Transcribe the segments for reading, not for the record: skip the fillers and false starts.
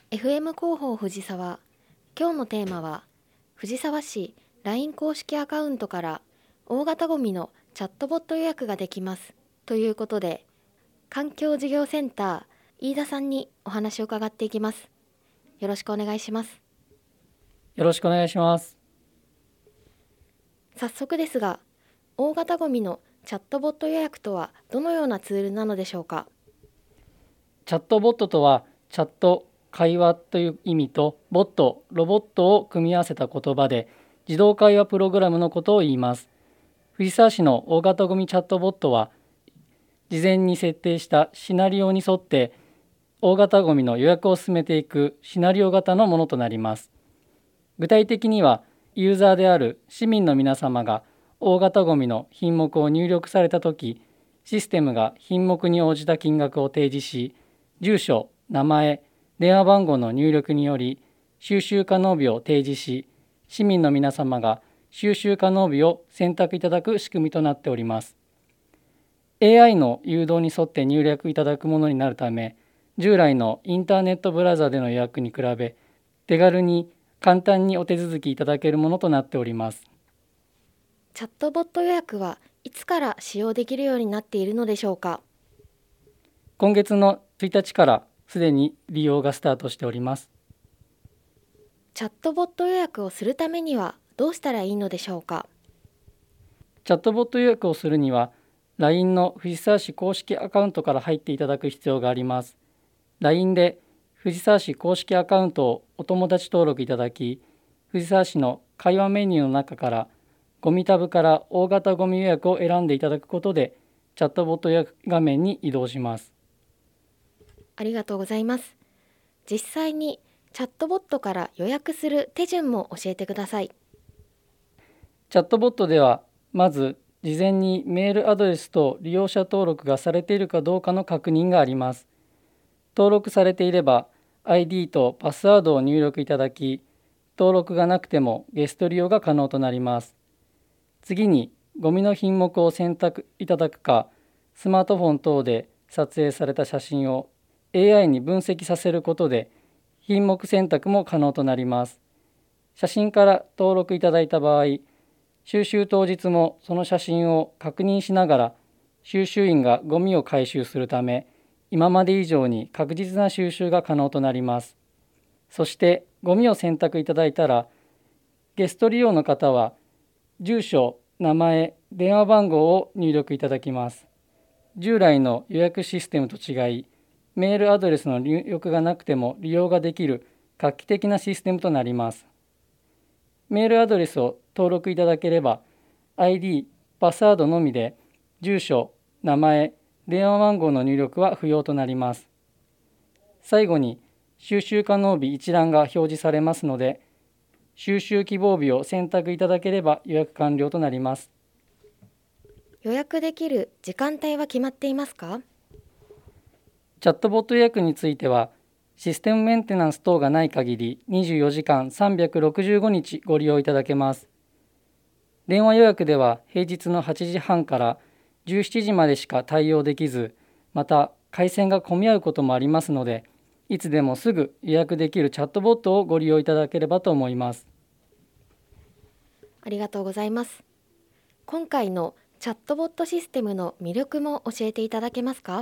FM 広報藤沢。今日のテーマは、藤沢市 LINE 公式アカウントから大型ゴミのチャットボット予約ができますということで、環境事業センター飯田さんにお話を伺っていきます。よろしくお願いします。 よろしくお願いします。 早速ですが、大型ゴミのチャットボット予約とはどのようなツールなのでしょうか。 チャットボットとは、チャット、会話という意味と、ボット、ロボットを組み合わせた言葉で、自動会話プログラムのことを言います。藤沢市の大型ゴミチャットボットは、事前に設定したシナリオに沿って、大型ゴミの予約を進めていくシナリオ型のものとなります。具体的には、ユーザーである市民の皆様が大型ゴミの品目を入力されたとき、システムが品目に応じた金額を提示し、住所、名前、電話番号の入力により収集可能日を提示し、市民の皆様が収集可能日を選択いただく仕組みとなっております。AI の誘導に沿って入力いただくものになるため、従来のインターネットブラウザでの予約に比べ、手軽に簡単にお手続きいただけるものとなっております。 チャットボット予約はいつから使用できるようになっているのでしょうか。 今月の1日からすでに利用がスタートしております。 チャットボット予約をするためにはどうしたらいいのでしょうか。 チャットボット予約をするには、LINE の藤沢市公式アカウントから入っていただく必要があります。LINE で藤沢市公式アカウントをお友達登録いただき、藤沢市の会話メニューの中からゴミタブから大型ゴミ予約を選んでいただくことで、チャットボット予約画面に移動します。 ありがとうございます。実際にチャットボットから予約する手順も教えてください。 チャットボットでは、まず事前にメールアドレスと利用者登録がされているかどうかの確認があります。登録されていれば ID とパスワードを入力いただき、登録がなくてもゲスト利用が可能となります。次にゴミの品目を選択いただくか、スマートフォン等で撮影された写真を AI に分析させることで品目選択も可能となります。写真から登録いただいた場合、収集当日もその写真を確認しながら収集員がゴミを回収するため、今まで以上に確実な収集が可能となります。そしてゴミを選択いただいたら、ゲスト利用の方は住所、名前、電話番号を入力いただきます。従来の予約システムと違い、メールアドレスの入力がなくても利用ができる画期的なシステムとなります。メールアドレスを登録いただければ、ID、パスワードのみで、住所、名前、電話番号の入力は不要となります。最後に、収集可能日一覧が表示されますので、収集希望日を選択いただければ予約完了となります。 予約できる時間帯は決まっていますか？ チャットボット予約については、システムメンテナンス等がない限り24時間365日ご利用いただけます。電話予約では平日の8時半から17時までしか対応できず、また回線が混み合うこともありますので、いつでもすぐ予約できるチャットボットをご利用いただければと思います。 ありがとうございます。今回のチャットボットシステムの魅力も教えていただけますか？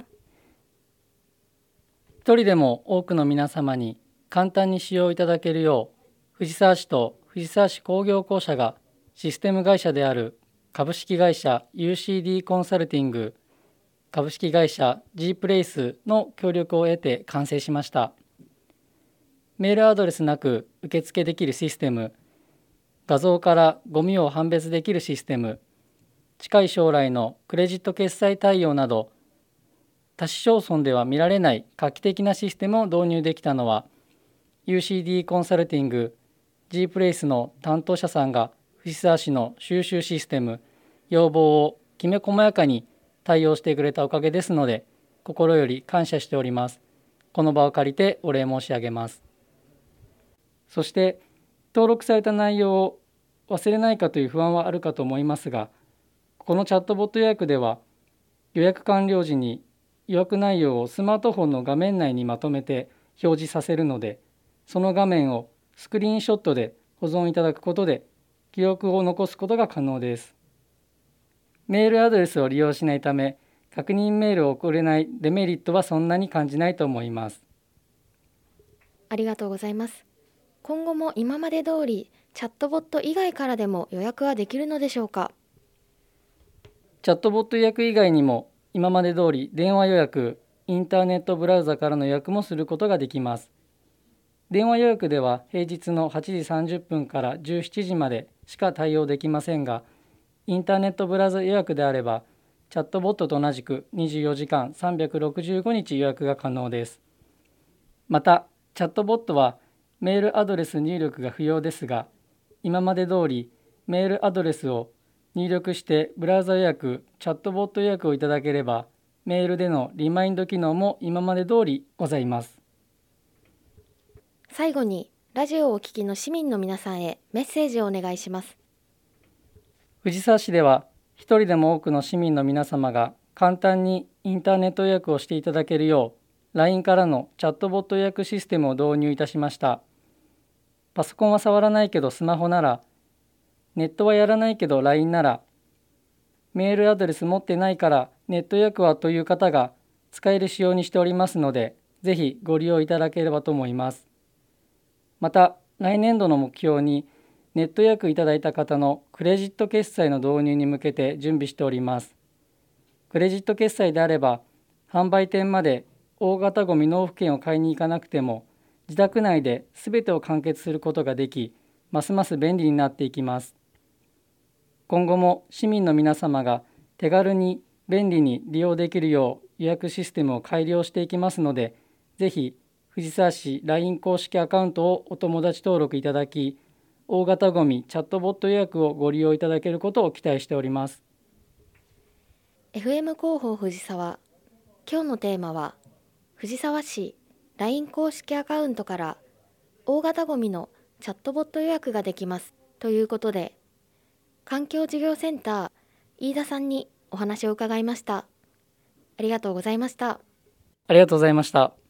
一人でも多くの皆様に簡単に使用いただけるよう、藤沢市と藤沢市工業公社がシステム会社である株式会社 UCD コンサルティング、株式会社 G プレイスの協力を得て完成しました。メールアドレスなく受付できるシステム、画像からゴミを判別できるシステム、近い将来のクレジット決済対応など、他市町村では見られない画期的なシステムを導入できたのは、UCD コンサルティング G プレイスの担当者さんが藤沢市の収集システム、要望をきめ細やかに対応してくれたおかげですので、心より感謝しております。この場を借りてお礼申し上げます。そして、登録された内容を忘れないかという不安はあるかと思いますが、このチャットボット予約では、予約完了時に予約内容をスマートフォンの画面内にまとめて表示させるので、 その画面をスクリーンショットで保存いただくことで記録を残すことが可能です。メールアドレスを利用しないため、確認メールを送れないデメリットはそんなに感じないと思います。 ありがとうございます。今後も今まで通りチャットボット以外からでも予約はできるのでしょうか？ チャットボット予約以外にも今まで通り電話予約、インターネットブラウザからの予約もすることができます。電話予約では平日の8時30分から17時までしか対応できませんが、インターネットブラウザ予約であればチャットボットと同じく24時間365日予約が可能です。また、チャットボットはメールアドレス入力が不要ですが、今まで通りメールアドレスを入力してブラウザ予約、チャットボット予約をいただければ、メールでのリマインド機能も今まで通りございます。 最後にラジオをお聞きの市民の皆さんへメッセージをお願いします。 藤沢市では一人でも多くの市民の皆様が簡単にインターネット予約をしていただけるよう LINE からのチャットボット予約システムを導入いたしました。パソコンは触らないけどスマホなら、ネットはやらないけど LINE なら、メールアドレス持ってないからネット予約はという方が使える仕様にしておりますので、ぜひご利用いただければと思います。また、来年度の目標にネット予約いただいた方のクレジット決済の導入に向けて準備しております。クレジット決済であれば、販売店まで大型ごみ納付券を買いに行かなくても、自宅内で全てを完結することができ、ますます便利になっていきます。今後も市民の皆様が手軽に便利に利用できるよう予約システムを改良していきますので、ぜひ藤沢市 LINE 公式アカウントをお友達登録いただき、大型ごみチャットボット予約をご利用いただけることを期待しております。 FM 広報藤沢、今日のテーマは藤沢市 LINE 公式アカウントから大型ごみのチャットボット予約ができますということで、環境事業センター飯田さんにお話を伺いました。ありがとうございました。 ありがとうございました。